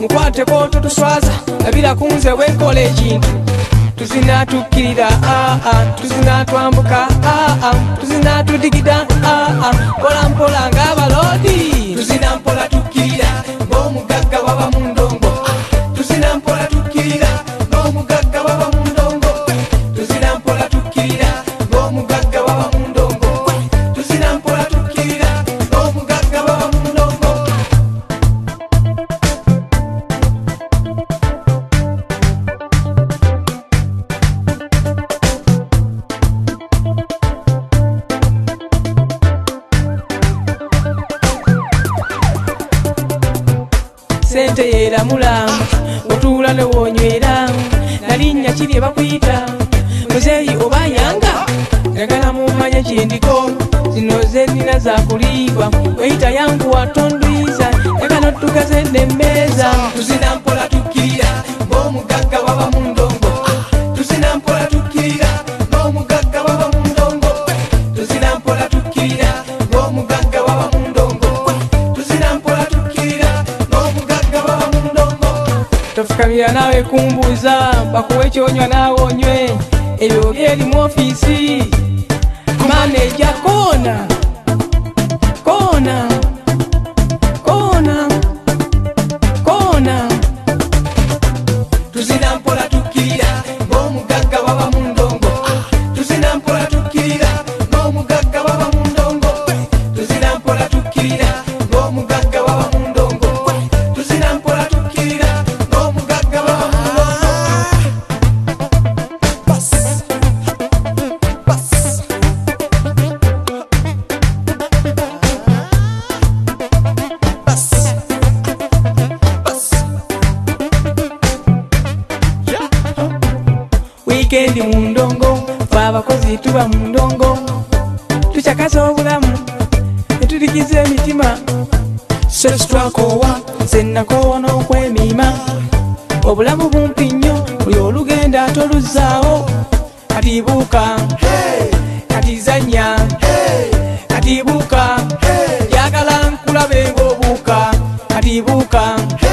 mukwate koto tuswaza labira kunze wenkola ekintu tuzina tukkirira tuzina twambuka tuzina tudigida mpola mpola ng'abalodi tuzina mpola tukkirira ng'omugagga baba mu ndongo tuzina mpola tukkirira ng'omugagga baba mu ndongo tuzina mpola tukkirira ng'omugagga baba mu ndongo tuzina mpola tukkirira ng'omugagga baba mu ndongo. Sente yeramula otuula ne wonywera nalinnya kiri bakuyita muzeeyi oba yanga njagala mumanye kindiko zino zenina zakuliibwa weyita yangu watondwiza njagala otugaze nemmeeza tuzina mpola tukkirira ng'omugagga baba mu ndongo tuzina mpola tukkirira ng'omugagga baba mu ndongo tuzina mpola tukkirira ng'omugagga baba mu ndongo tuzina mpola tukkirira ng'omugagga baba mu ndongo. Tofukamira nawe kumbuuza bakuwe kyonywa naawe onywe ebyo byeri mu ofiisi maneja koona koona koona koona tuzina mpola tukkirira ng'omugagga baba mu ndongo tuzina mpola tukkirira ng'omugagga baba mu ndongo tuzina mpola tukkirira ng'omugagga baba mu ndongo tuzina mpola tukkirira ng'omugagga baba mu ndongo. Weekend mu ndongo fe abakozi tuba mu ndongo tucakaza obulamu netulikiza emitima sesi twakoowa nze nakoowa n'okwemiima obulamu bumpi nnyo buli olugenda toluzzaawo kati buuka kati zanya kati buuka njagala nkulabe ng'obuuka kati buuka